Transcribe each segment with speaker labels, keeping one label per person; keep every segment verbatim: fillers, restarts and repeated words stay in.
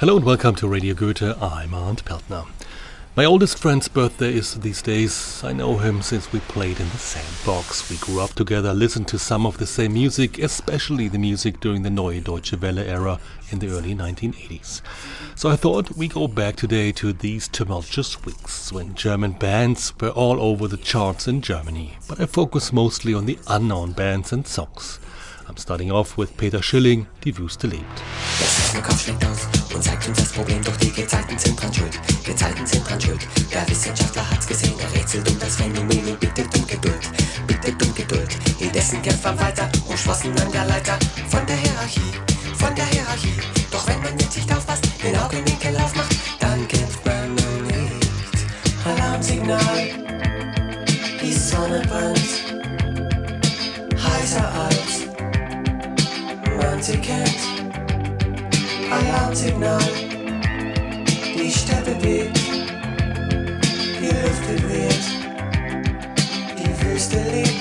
Speaker 1: Hello and welcome to Radio Goethe. I'm Arndt Peltner. My oldest friend's birthday is these days. I know him since we played in the same box. We grew up together, listened to some of the same music, especially the music during the Neue Deutsche Welle era in the early nineteen eighties. So I thought we go back today to these tumultuous weeks when German bands were all over the charts in Germany. But I focus mostly on the unknown bands and songs. I'm starting off with Peter Schilling, Die Wüste lebt.
Speaker 2: Der Kopf schlägt aus und zeigt uns das Problem, doch die Gezeiten sind dran schuld. Gezeiten sind dran schuld. Der Wissenschaftler hat's gesehen, er rätselt um das Phänomen und bittet um Geduld. Bittet um Geduld. Indessen kämpft man weiter, umschlossen an der Leiter von der Hierarchie, von der Hierarchie. Doch wenn man jetzt nicht aufpasst, den Augenwinkel aufmacht, dann kämpft man nur nicht. Alarmsignal, die Sonne brennt, heißer als man sie kennt. Alarmsignal, die Steppe bebt, die Luft vibriert, die Wüste lebt.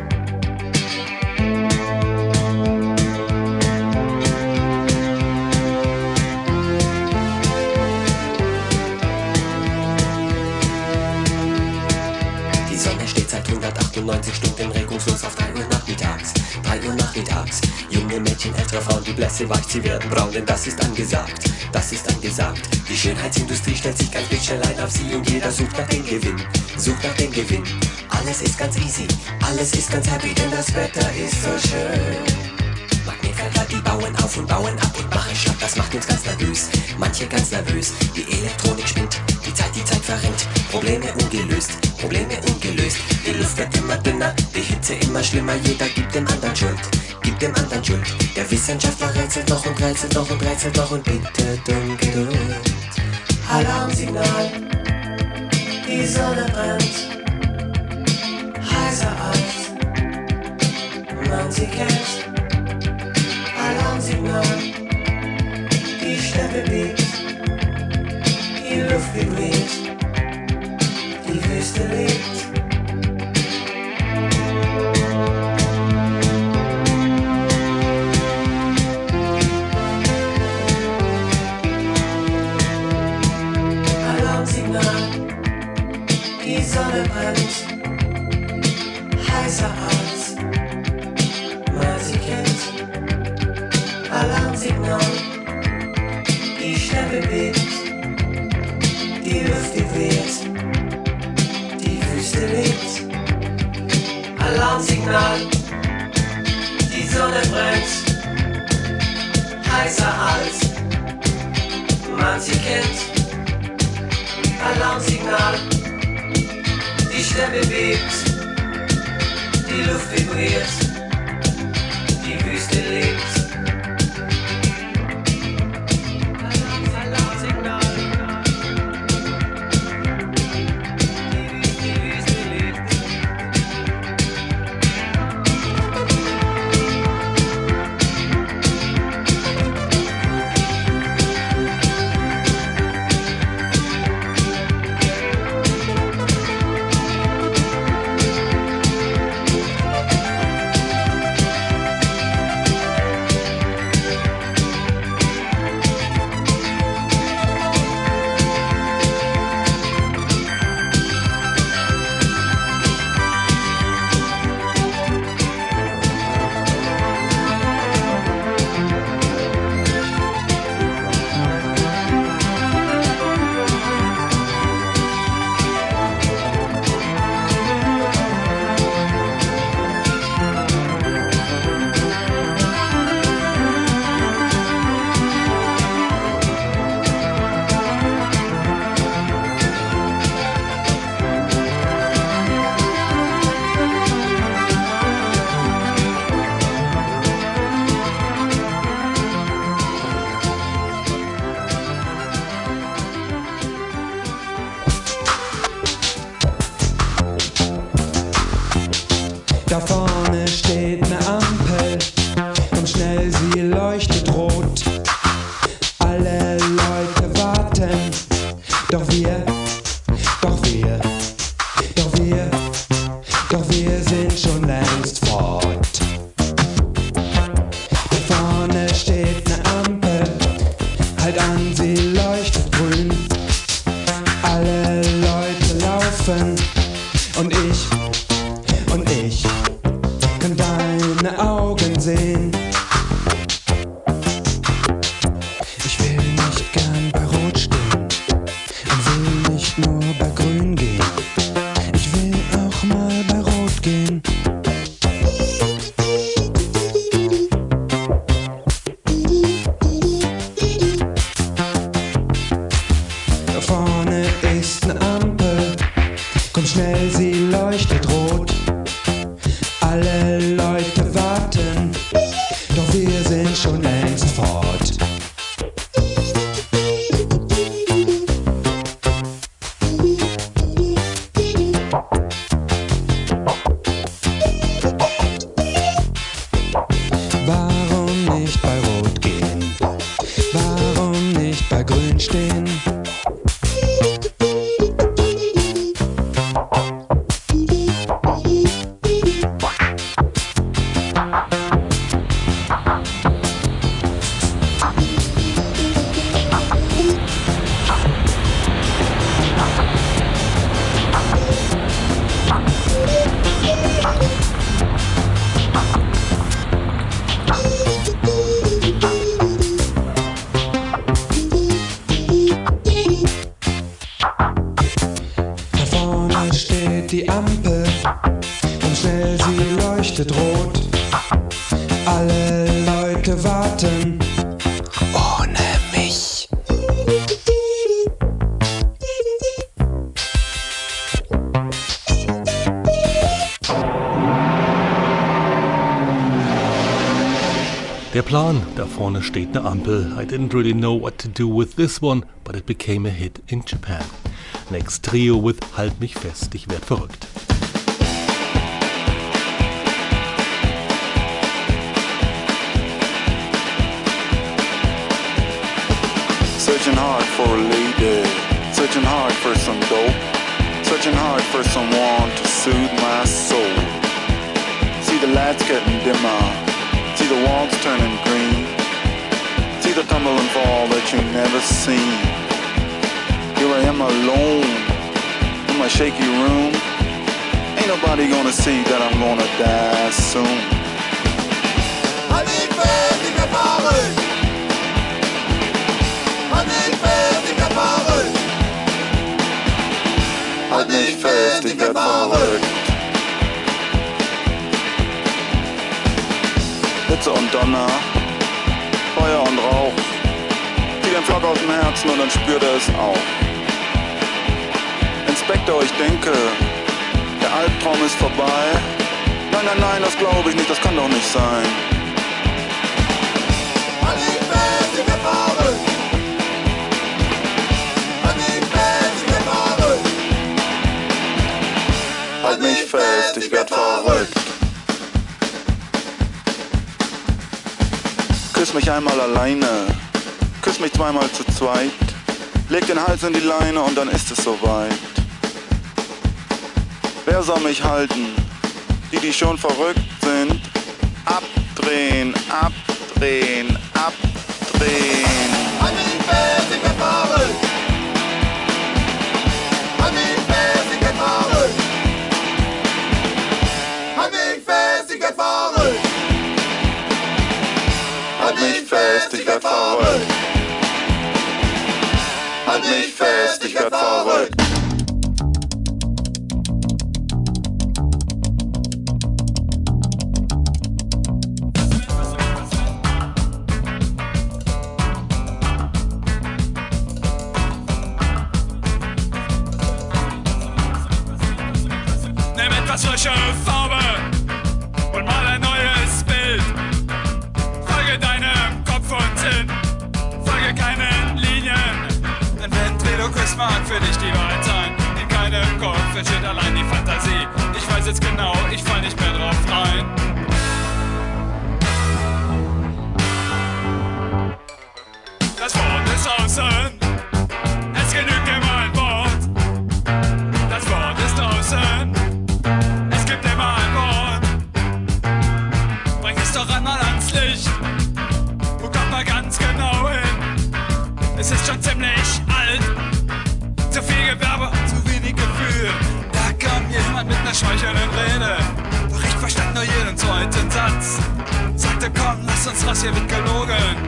Speaker 2: Die Sonne steht seit hundertachtundneunzig Stunden regungslos auf drei Uhr nachmittags. drei Uhr nachmittags. Junge Mädchen, ältere Frauen, die Blässe weich, sie werden braun, denn das ist angesagt, das ist angesagt. Die Schönheitsindustrie stellt sich ganz bitch allein auf sie und jeder sucht nach dem Gewinn, sucht nach dem Gewinn. Alles ist ganz easy, alles ist ganz happy, denn das Wetter ist so schön. Magnetfelder, die bauen auf und bauen ab und machen schlapp, das macht uns ganz nervös, manche ganz nervös. Die Elektronik spinnt, die Zeit, die Zeit verrinnt, Probleme ungelöst, Probleme ungelöst. Die Luft wird immer dünner, die Hitze immer schlimmer, jeder gibt dem anderen Schuld, gibt dem anderen Schuld. Der Wissenschaftler rätselt noch und rätselt noch und rätselt noch und bittet um Geduld. Alarmsignal, die Sonne brennt, heißer als man sie kennt. Alarmsignal, die Steppe bebt, die Luft vibriert, die Wüste lebt. Die Sonne brennt, heißer als man sie kennt. Alarmsignal, die Steppe bebt, die Luft vibriert, die Wüste lebt. Alarmsignal, die Sonne brennt, heißer als man sie kennt. Alarmsignal, die Steppe bebt, die Luft vibriert, die Wüste lebt. Alarmsignal, die Wüste lebt.
Speaker 3: Da vorne steht ne Ampel, komm schnell, sie leuchtet rot. Alle Leute warten, doch wir, doch wir, doch wir, doch wir sind schon längst fort. Da vorne steht ne Ampel, halt an, sie sie leuchtet grün. Alle Leute laufen und ich, und ich kann deine Augen sehen. Ich will nicht gern bei Rot stehen und will nicht nur bei Grün gehen. Ich will auch mal bei Rot gehen. Da vorne ist eine Ampel, komm schnell, sie leuchtet rot. Alle Leute warten, doch wir sind schon längst fort. Warum nicht bei Rot gehen? Warum nicht bei Grün stehen? Die Ampel, und schnell sie leuchtet rot. Alle Leute warten ohne mich.
Speaker 1: Der Plan, da vorne steht eine Ampel. I didn't really know what to do with this one, but it became a hit in Japan. Next trio with Halt mich fest, ich werd verrückt.
Speaker 4: Searching hard for a lady, searching hard for some dope, searching hard for someone to soothe my soul. See the lights getting dimmer, see the walls turning green, see the tumble and fall that you never seen. Here I am alone, in my shaky room. Ain't nobody gonna see that I'm gonna die soon.
Speaker 5: Halt mich fest, ich werd verrückt. Halt mich fest, ich werd verrückt.
Speaker 4: Halt mich fest, ich werd verrückt. Hitze und Donner, Feuer und Rauch. Fiel ein Flock aus dem Herzen und dann spürt er es auch. Inspektor, ich denke, der Albtraum ist vorbei. Nein, nein, nein, das glaube ich nicht, das kann doch nicht sein.
Speaker 5: Halt mich fest, ich werd verrückt. Halt mich fest, ich werd verrückt.
Speaker 4: Halt mich fest, ich werd verrückt. Küss mich einmal alleine, küss mich zweimal zu zweit. Leg den Hals in die Leine und dann ist es soweit. Wer soll mich halten? Die, die schon verrückt sind. Abdrehen, abdrehen, abdrehen.
Speaker 5: Halt mich fest, ich werd verrückt. Halt mich fest, ich werd verrückt. Halt mich fest, ich werd verrückt.
Speaker 4: Halt mich fest, ich werd verrückt. Halt mich fest, ich werd verrückt.
Speaker 6: Nimm etwas frische Farbe und mal ein neues Bild. Folge deinem Kopf und Sinn, folge keinen Linien. Ein Ventriloquist mag für dich die Wahrheit sein. In keinem Kopf entsteht allein die Fantasie. Ich weiß jetzt genau, ich fall nicht mehr drauf rein. Das Wort ist außen, es genügt immer ein Wort. Das Wort ist außen, es gibt immer ein Wort. Bring es doch einmal ans Licht, guck doch mal ganz genau hin. Es ist schon ziemlich alt. Zu viel Gewerbe, zu wenig Gefühl. Da kam jemand mit ner schmeichelnden Rede. Doch ich verstand nur jeden zweiten Satz. Sagte, komm, lass uns raus, hier wird gelogen.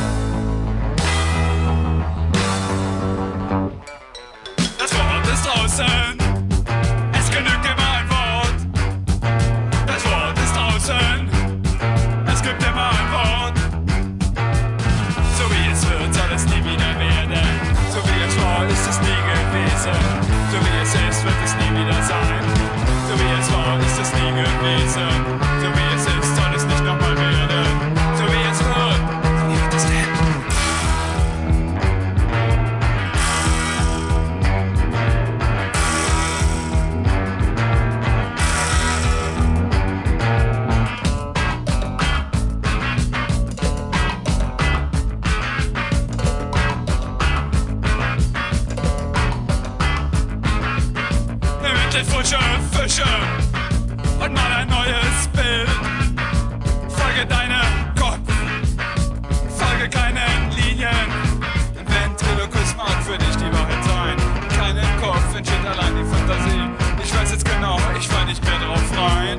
Speaker 6: Das Wort ist draußen. Es genügt immer ein Wort. Das Wort ist draußen. Es gibt immer ein Wort. So wie es wird, soll es nie wieder werden. So wie es war, ist es nie gewesen. So wie es ist, wird es nie wieder sein. So wie es war, ist es nie gewesen. So wie es ist, soll es nicht nochmal werden. So wie es wird, wie wird es denn? Frische Fische und mal ein neues Bild. Folge deinem Kopf, folge keinen Linien. Ein Ventriloquist mag für dich die Wahrheit sein. Keinen Kopf entsteht allein die Fantasie. Ich weiß jetzt genau, ich fall nicht mehr drauf rein.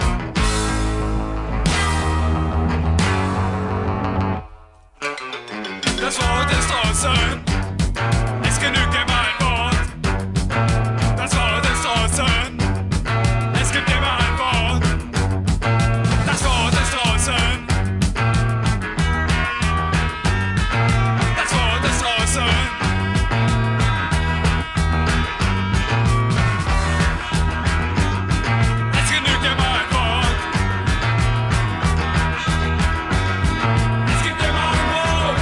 Speaker 6: Das Wort ist draußen. Es genügt immer ein Wort. Das Wort ist draußen. Es gibt immer ein Wort. Das Wort ist draußen. Das Wort ist draußen. Es genügt immer ein Wort. Es gibt immer ein Wort.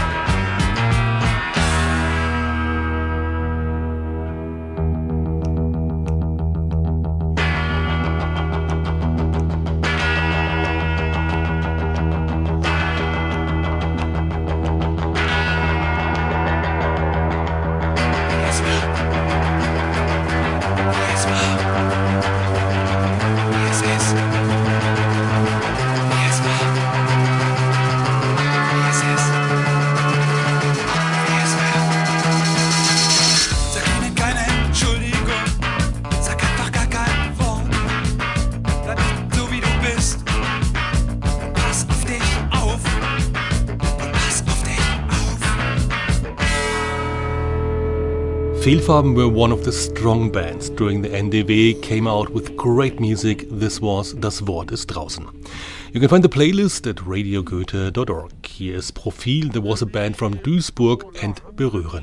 Speaker 6: Sag ihnen keine Entschuldigung, sag einfach gar kein Wort. Bleib nicht so wie du bist und pass auf dich auf. Und pass auf dich auf.
Speaker 1: Fehlfarben were one of the strong bands during the N D W, came out with great music. This was Das Wort ist draußen. You can find the playlist at radio goethe dot org. Here is Profil, there was a band from Duisburg, and Berühren.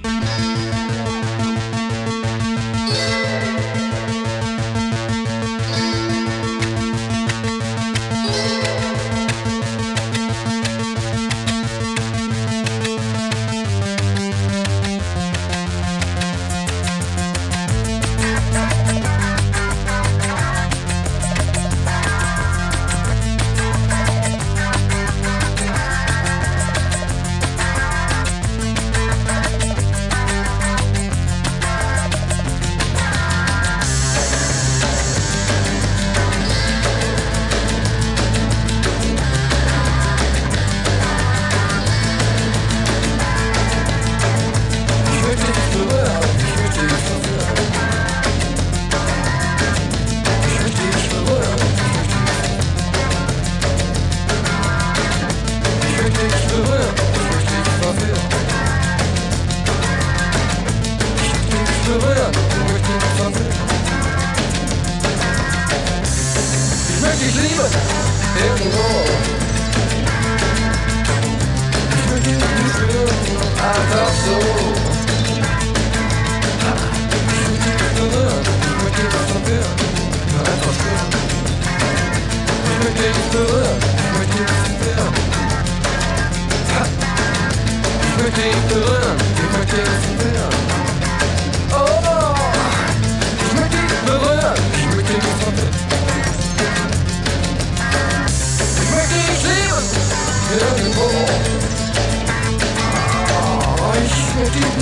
Speaker 3: Irgendwo. Oh, ich möchte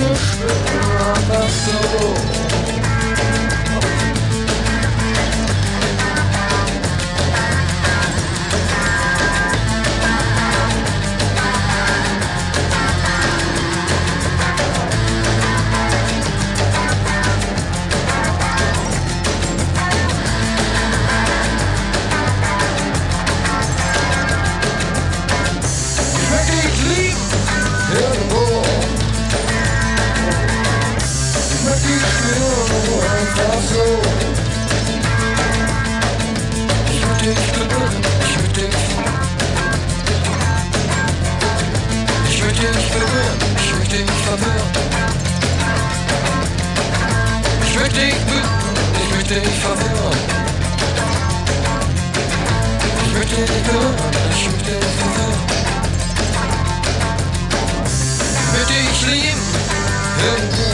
Speaker 3: möchte dich verwirren. Ich möchte dich hören, ich möchte dich verwirren. Möchte ich lieben, irgendwo.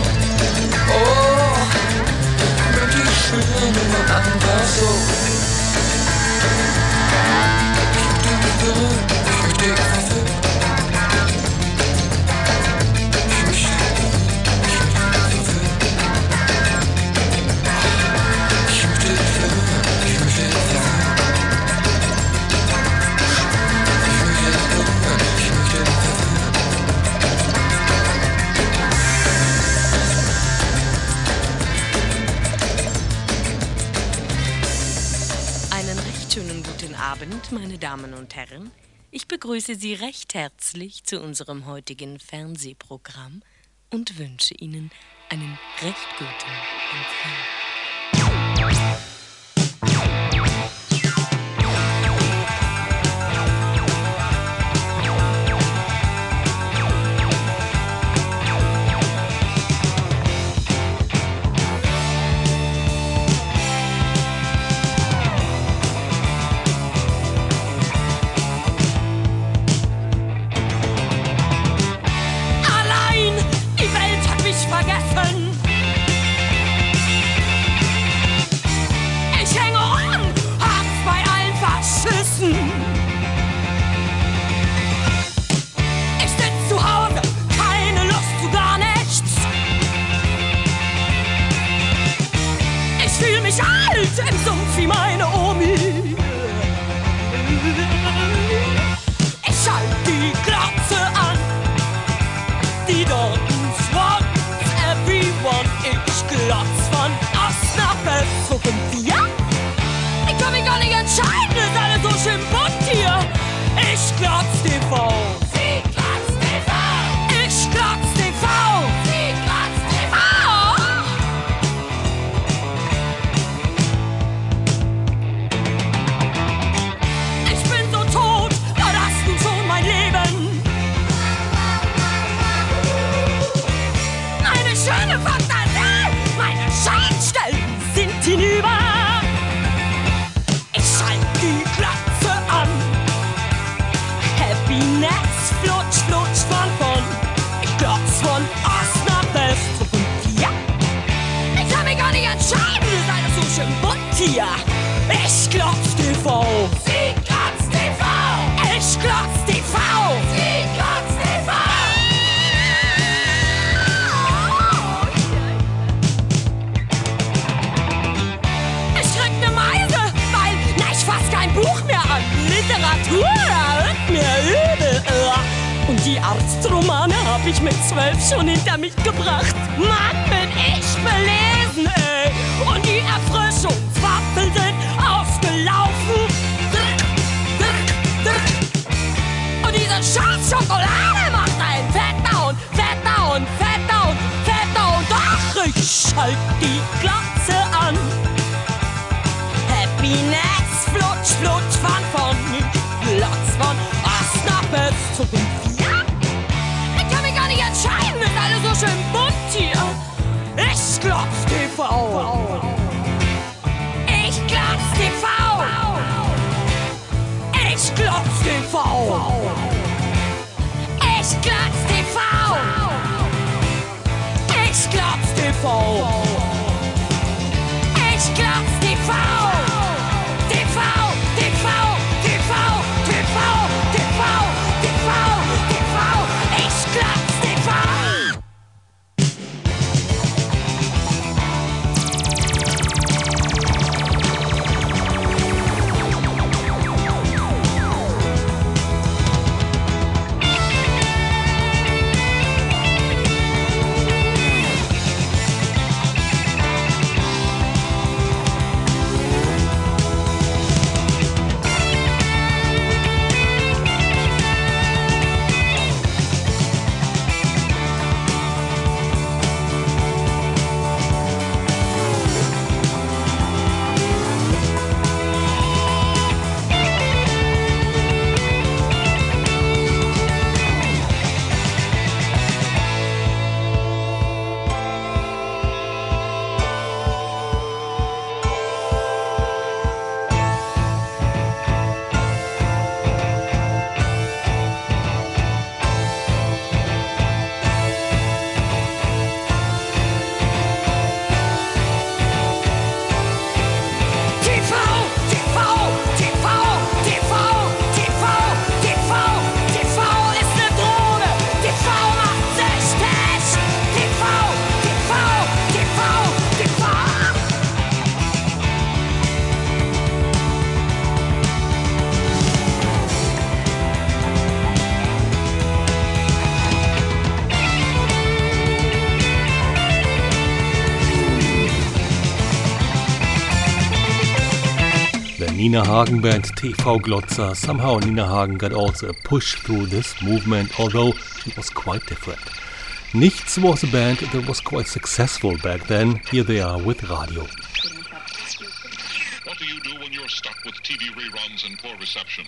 Speaker 3: Oh, möchte ich spüren, immer anders so. Ich möchte dich berühren, ich möchte dich verwirren.
Speaker 7: Abend, meine Damen und Herren. Ich begrüße Sie recht herzlich zu unserem heutigen Fernsehprogramm und wünsche Ihnen einen recht guten Empfang.
Speaker 8: Arztromane hab ich mit zwölf schon hinter mich gebracht. Mann, bin ich belesen, ey. Und die Erfrischungswaffeln sind ausgelaufen. Drrk, drrk, drrk. Und diese scheiß Schokolade macht einen fetter und fetter und fetter und fetter und doch, ich schalt die Glotze an. Happiness, flutsch, flutsch, fun von Platz von Ost nach West zu fünf. Entscheiden ist alles so schön bunt hier. Ich Glotz T V. Ich Glotz T V. Ich Glotz T V. Ich Glotz T V. Ich Glotz T V. Ich Glotz T V. T V, T V, T V, T V, T V, T V, T V. Ich Glotz.
Speaker 1: Nina Hagen band T V Glotzer. Somehow Nina Hagen got also a push through this movement, although she was quite different. Nichts was a band that was quite successful back then. Here they are with Radio.
Speaker 9: What do you do when you're stuck with T V reruns and poor reception?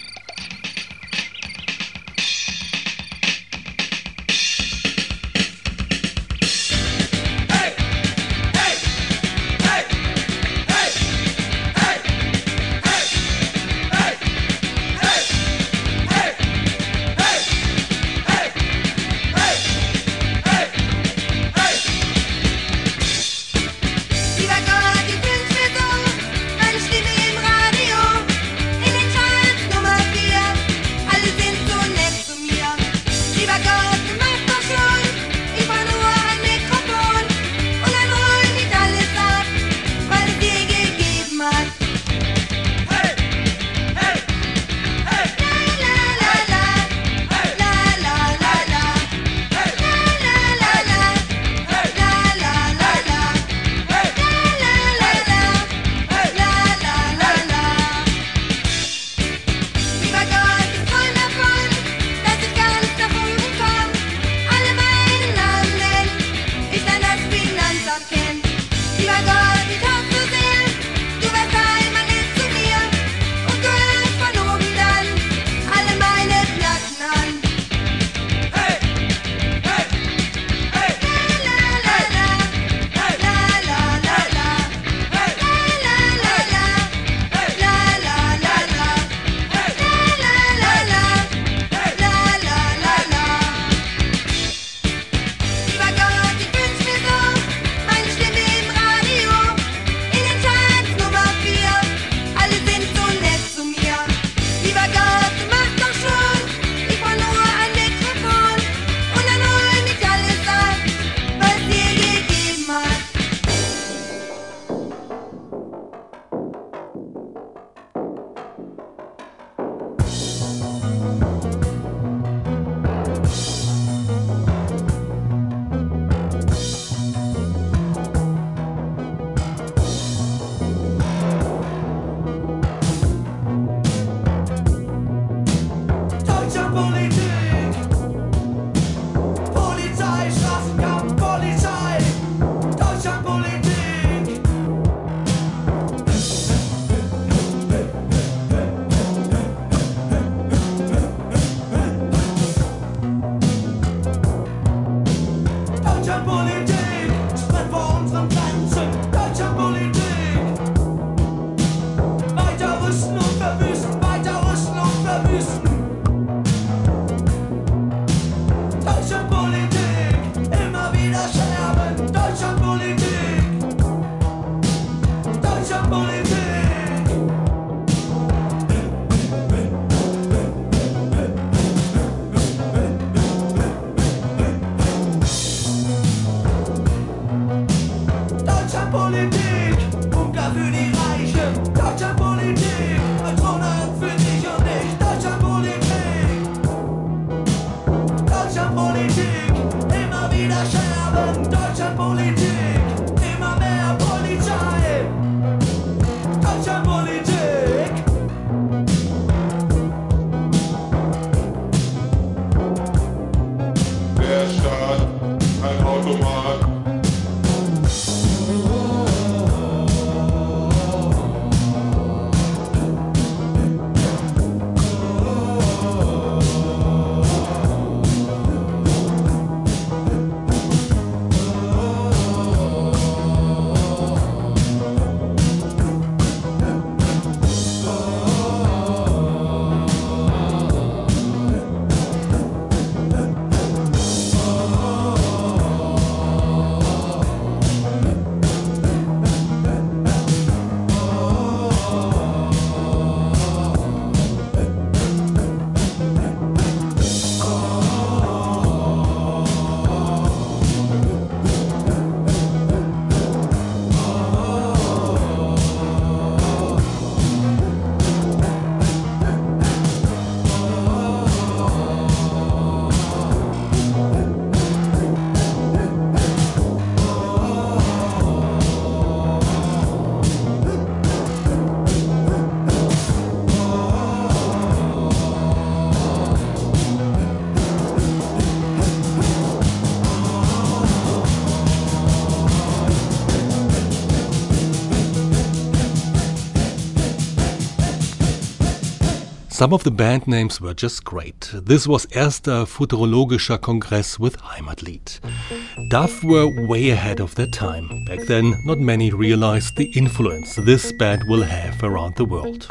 Speaker 1: Some of the band names were just great. This was Erster Futurologischer Kongress with Heimatlied. Duff were way ahead of their time. Back then, not many realized the influence this band will have around the world.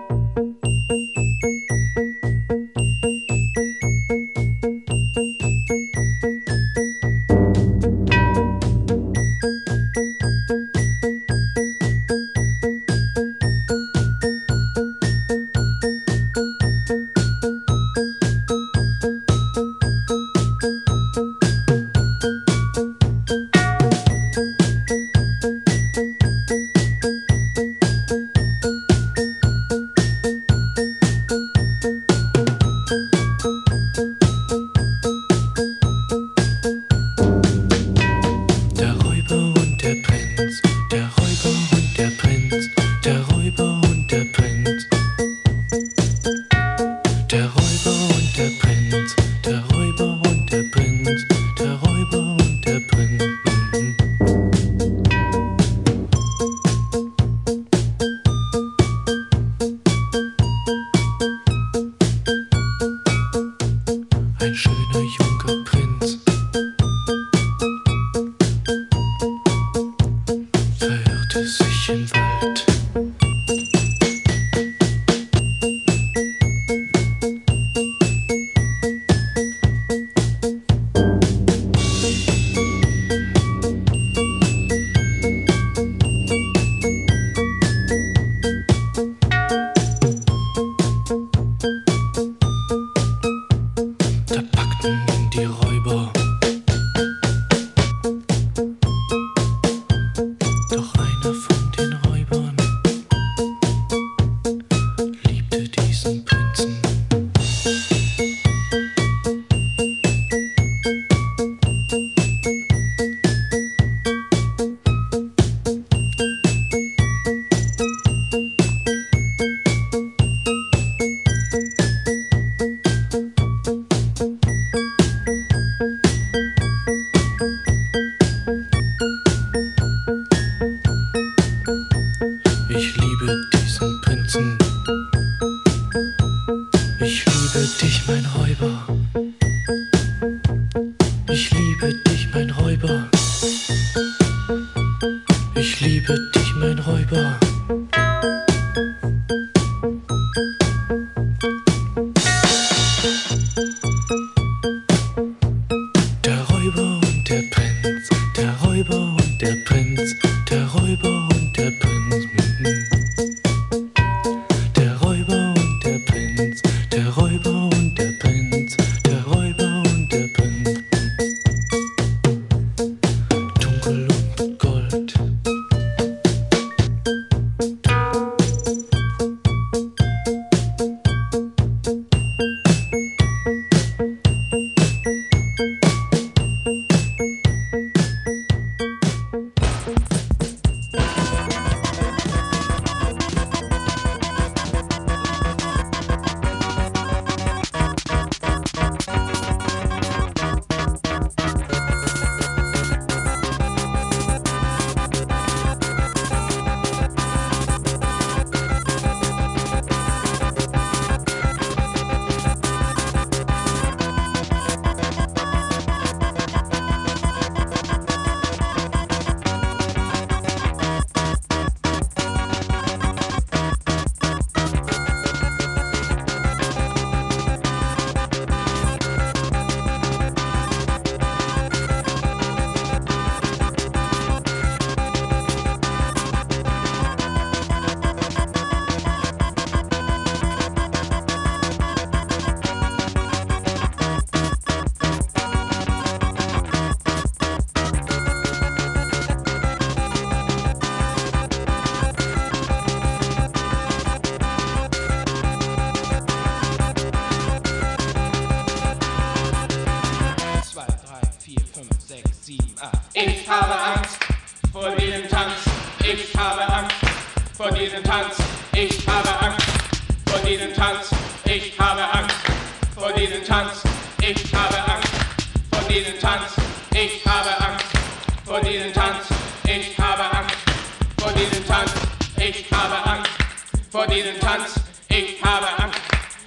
Speaker 10: Ich habe Angst vor diesem Tanz. Ich habe Angst vor diesem Tanz. Ich habe Angst vor diesem Tanz. Ich habe Angst vor diesem Tanz. Ich habe Angst vor diesem Tanz. Ich habe Angst vor diesem Tanz. Ich habe Angst vor diesem Tanz. Ich habe Angst vor diesem Tanz. Ich habe Angst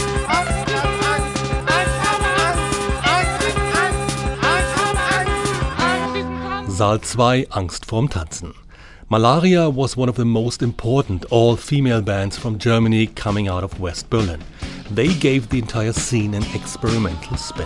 Speaker 1: Saal zwei, Angst vorm Tanzen. Malaria was one of the most important all-female bands from Germany coming out of West Berlin. They gave the entire scene an experimental spin.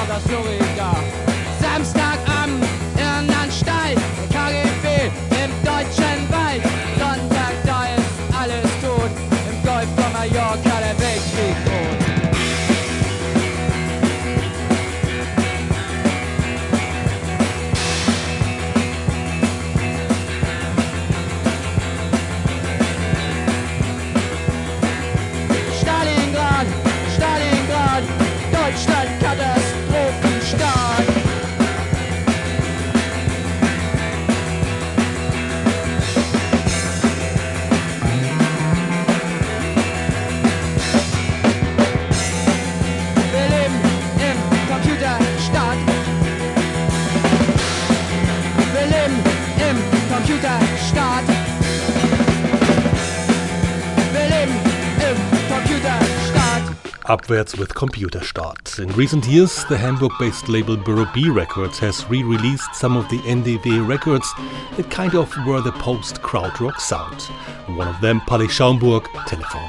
Speaker 11: oder Florida. Samstagabend, Irrenanstalt, K G B im deutschen Wald. Sonntag, da ist alles tot, im Golf von Mallorca der Weltkrieg droht. Stalingrad, Stalingrad, Deutschland Katastrophenstaat. Wir leben im Computerstaat. Wir leben im Computerstaat. Wir leben im Computerstaat.
Speaker 1: Upwards with Computer Start. In recent years, the Hamburg-based label Borough B Records has re-released some of the N D W records that kind of were the post-krautrock sound. One of them, Paddy Schaumburg, Telephone.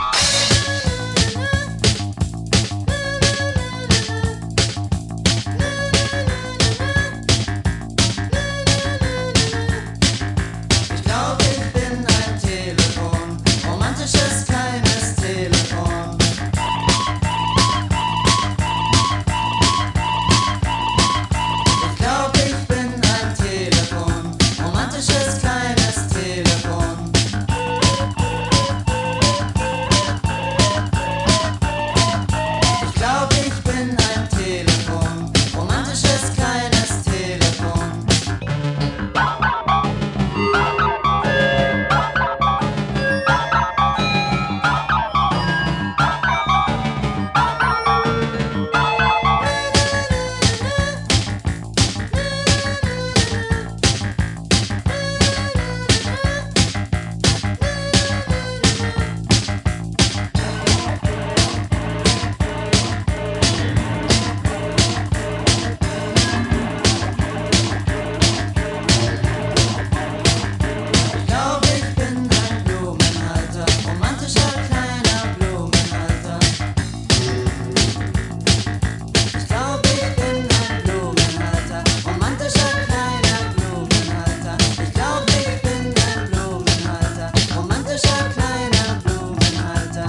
Speaker 12: Ich glaub, ich bin ein Telefon, romantisches kleines Telefon. Ich glaub, ich bin ein Telefon, romantisches kleines Telefon. Ich glaub, ich bin ein Telefon, romantisches kleines Telefon. Ich glaub, ich bin ein Blumenhalter, romantischer kleiner Blumenhalter. Ich glaub, ich bin ein Blumenhalter, romantischer kleiner Blumenhalter. Ich glaub, ich bin ein Blumenhalter, romantischer kleiner Blumenhalter.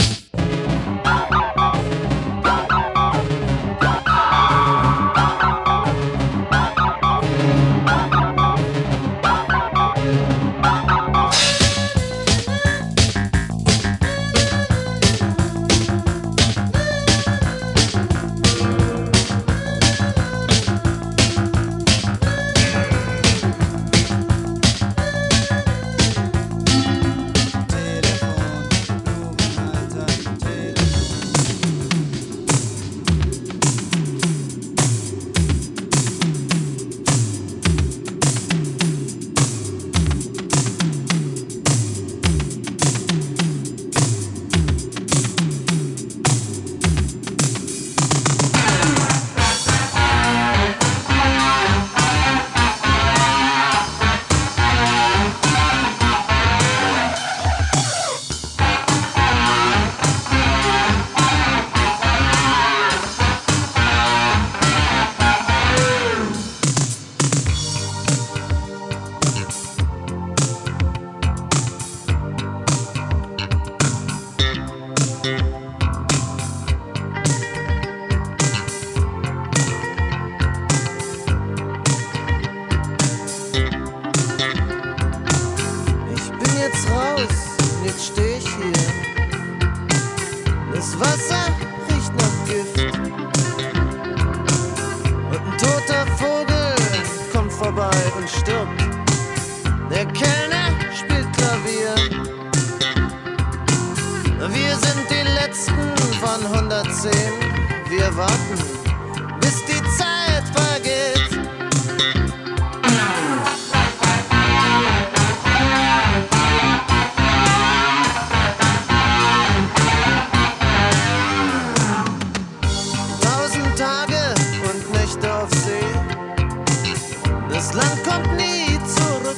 Speaker 12: Ich bin jetzt raus, jetzt steh ich hier. Das Wasser riecht nach Gift. Und ein toter Vogel kommt vorbei und stirbt. Der Kellner spielt Klavier. Wir sind die Letzten von hundertzehn. Wir warten, bis die Zeit vergeht. Tausend Tage und Nächte auf See. Das Land kommt nie zurück.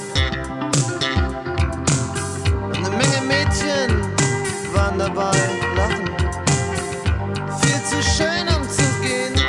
Speaker 12: Und eine Menge Mädchen waren dabei, lachen. Viel zu schön, um zu gehen.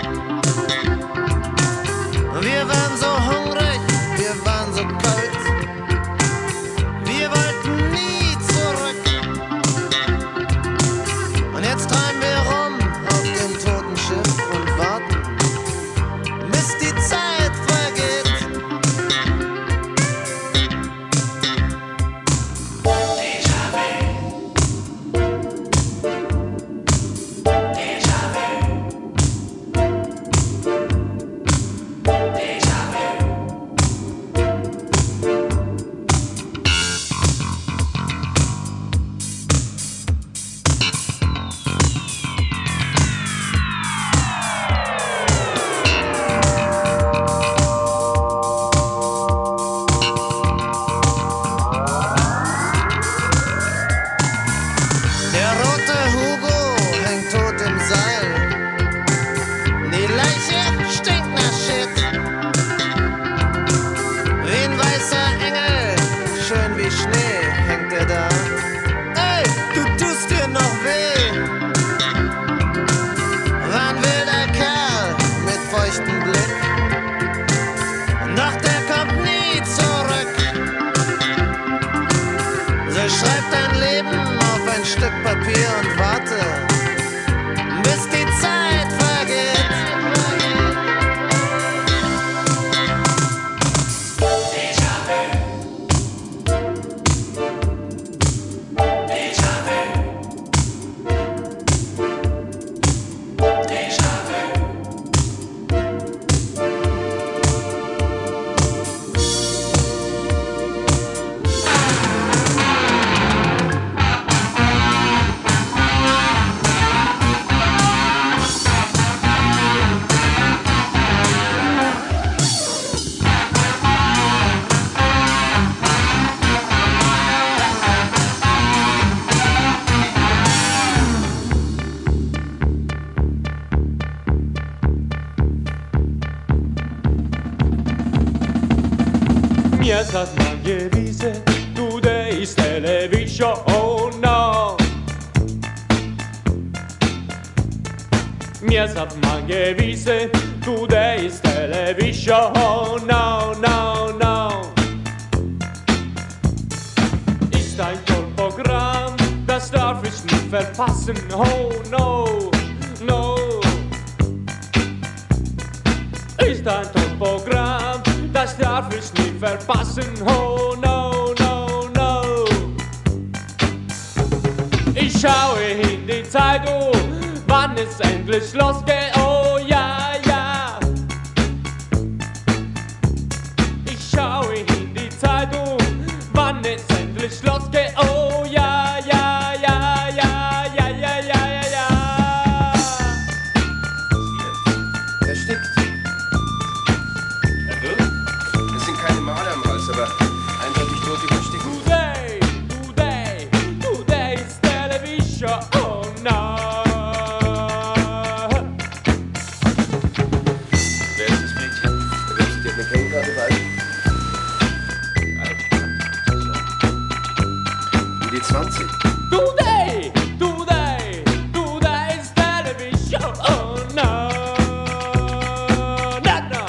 Speaker 11: Mir sagt man gewisse, today's television, oh no. Mir sagt man gewisse, today's television, oh no, no, no. Ist ein Programm, das darf ich nicht verpassen, oh no, no. Ist ein Programm, das darf ich nicht verpassen, oh no, no, no. Ich schaue in die Zeitung, wann es endlich losgeht, oh ja, ja. Ich schaue in die Zeitung, wann es endlich losgeht, oh ja, ja, ja, ja, ja, ja, ja, ja, ja.
Speaker 13: Erstickt. Das sind keine Male am Hals, aber eindeutig tote Erstickung.
Speaker 11: Today, today, today's television, oh no.
Speaker 13: Wer ist das Mädchen? Da wirst du dir eine Kennkarte bei. Um die zwanzig.
Speaker 11: Today, today, today's television, oh no. No, no.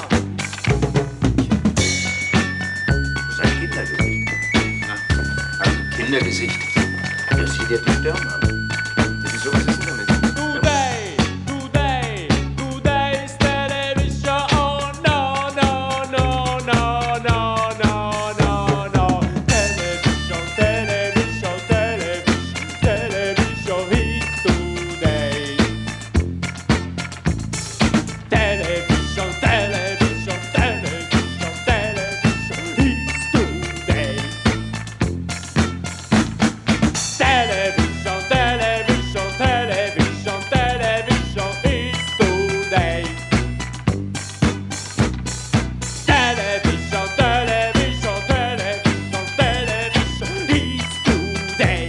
Speaker 13: Sein Kindergesicht. Also Kindergesicht. Das sieht ja die Stirn an. Wieso, was ist denn damit?
Speaker 11: Today, today, today's television, oh no, no, no, no, no, no, no, no. Television, television, television, television is today. Television, television, television, television is today. Television, television, television, television is today. Television, television, television, television is today.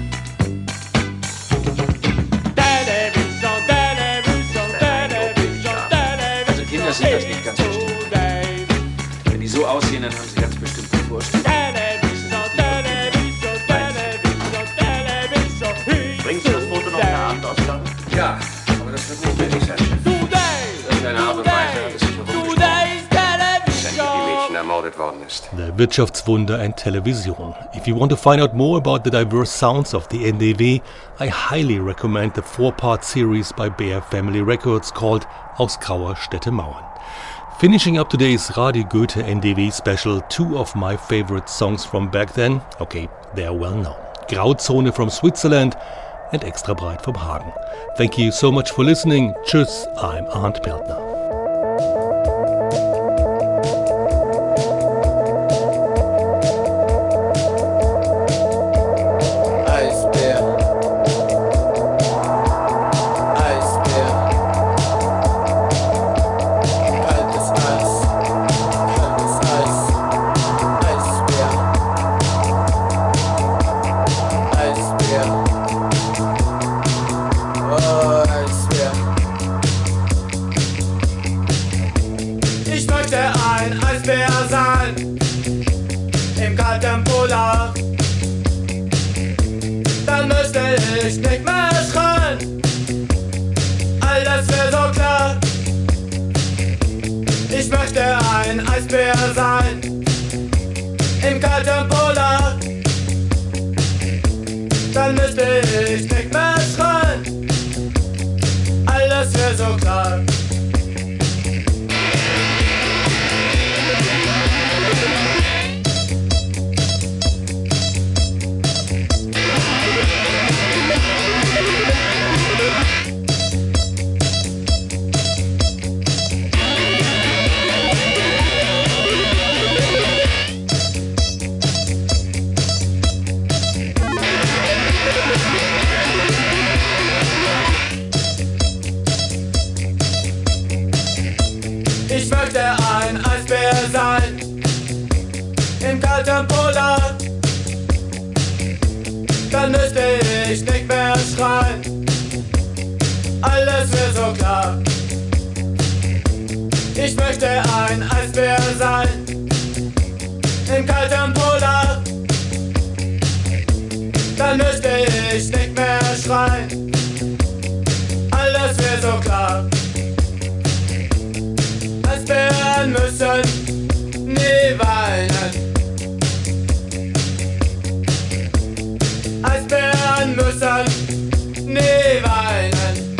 Speaker 11: Television, television, television,
Speaker 13: Also Kinder sind das nicht ganz bestimmt.
Speaker 11: today.
Speaker 13: Wenn die so aussehen, dann haben sie ganz bestimmt eine Vorstellung.
Speaker 11: Television, television, television, television is
Speaker 14: Bringst du das Foto noch in der Hand, Oskar?
Speaker 13: Ja, aber das wird nicht nötig sein, Chef.
Speaker 11: today.
Speaker 13: Irgendeine Art und Weise hat es sich herumgesprochen,
Speaker 11: Today's
Speaker 13: dass ein
Speaker 11: television.
Speaker 13: Mädchen ermordet worden ist.
Speaker 1: The Wirtschaftswunder and Television. If you want to find out more about the diverse sounds of the N D W, I highly recommend the four-part series by Bear Family Records called Aus grauer Städte Mauern. Finishing up today's Radio Goethe N D W special, two of my favorite songs from back then, okay, they're well known. Grauzone from Switzerland and Extra Breit from Hagen. Thank you so much for listening. Tschüss, I'm Arndt Peltner.
Speaker 15: Eisbär, Eisbär, kaltes Eis, kaltes Eis, Eisbär, Eisbär, oh Eisbär. Ich möchte ein Eisbär sein, im kalten Polar. Dann müsste ich nicht mehr schreien, all das wäre so klar. Ich möchte ein Eisbär sein, im kalten Polar. Dann müsste ich nicht mehr schreien, all das wäre so klar. Ich möchte ein Eisbär sein, im kalten Polar. Dann müsste ich nicht mehr schreien, alles wäre so klar. Ich möchte ein Eisbär sein, in kaltem Polar. Dann müsste ich nicht mehr schreien, alles wäre so klar. Eisbären müssen nie weinen. Eisbären müssen nie weinen.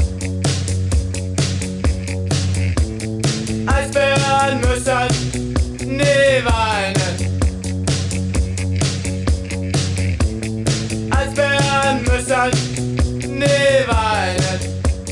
Speaker 15: Eisbären müssen nie weinen. Eisbären müssen nie weinen.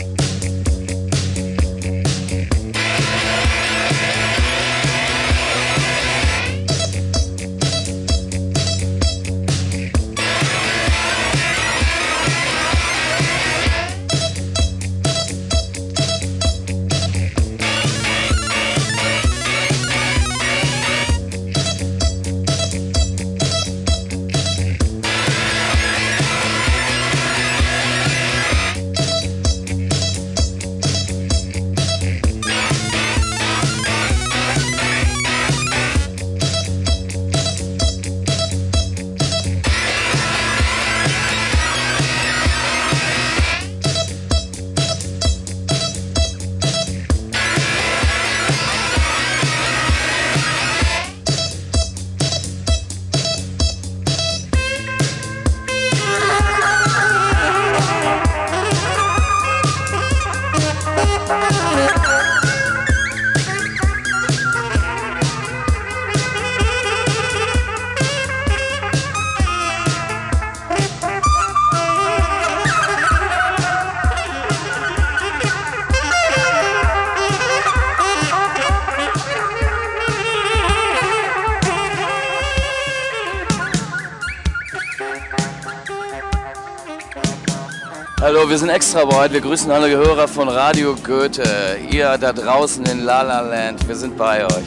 Speaker 16: Hallo, wir sind Extrabreit. Wir grüßen alle Hörer von Radio Goethe. Ihr da draußen in La La Land, wir sind bei euch.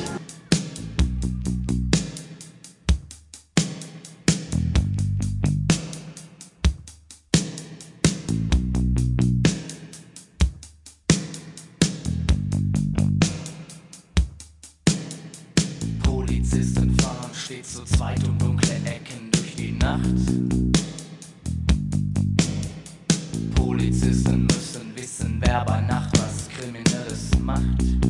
Speaker 17: Polizisten fahren stets zu zweit um dunkle Ecken durch die Nacht. Polizisten müssen wissen, wer bei Nacht was Kriminelles macht.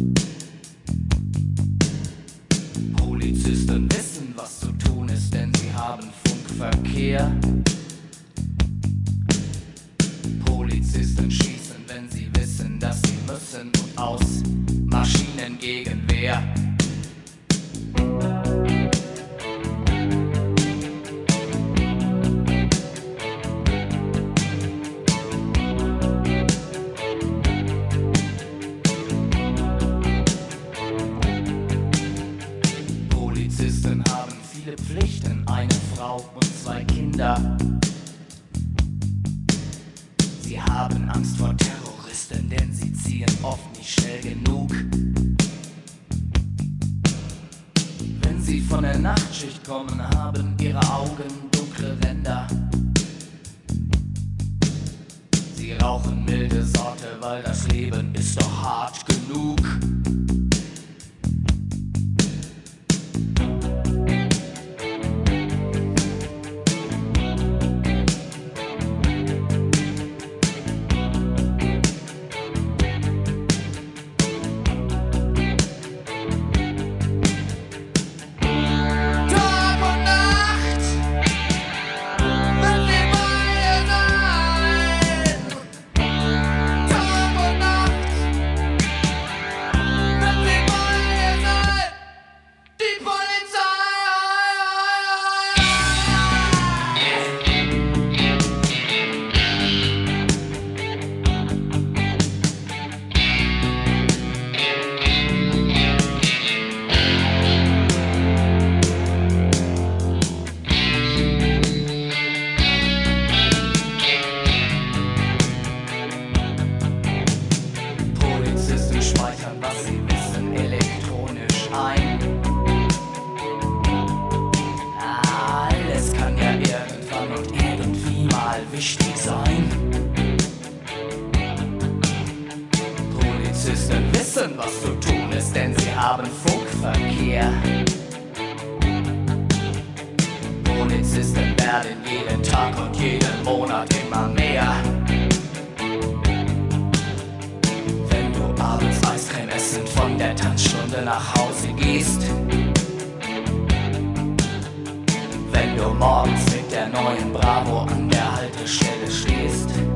Speaker 17: Polizisten wissen, was zu tun ist, denn sie haben Funkverkehr. Polizisten schießen, wenn sie wissen, dass sie müssen, und aus Maschinengegenwehr. Polizisten haben viele Pflichten, eine Frau und zwei Kinder. Sie haben Angst vor Terroristen, denn sie ziehen oft nicht schnell genug. Wenn sie von der Nachtschicht kommen, haben ihre Augen dunkle Ränder. Sie rauchen milde Sorte, weil das Leben ist doch hart genug. Wichtig sein. Polizisten wissen, was zu tun ist, denn sie haben Funkverkehr. werden jeden Tag und jeden Monat immer mehr. Wenn du abends Eiscreme essend von der Tanzstunde nach Hause gehst, wenn du morgens mit der neuen Bravo an der Haltestelle stehst,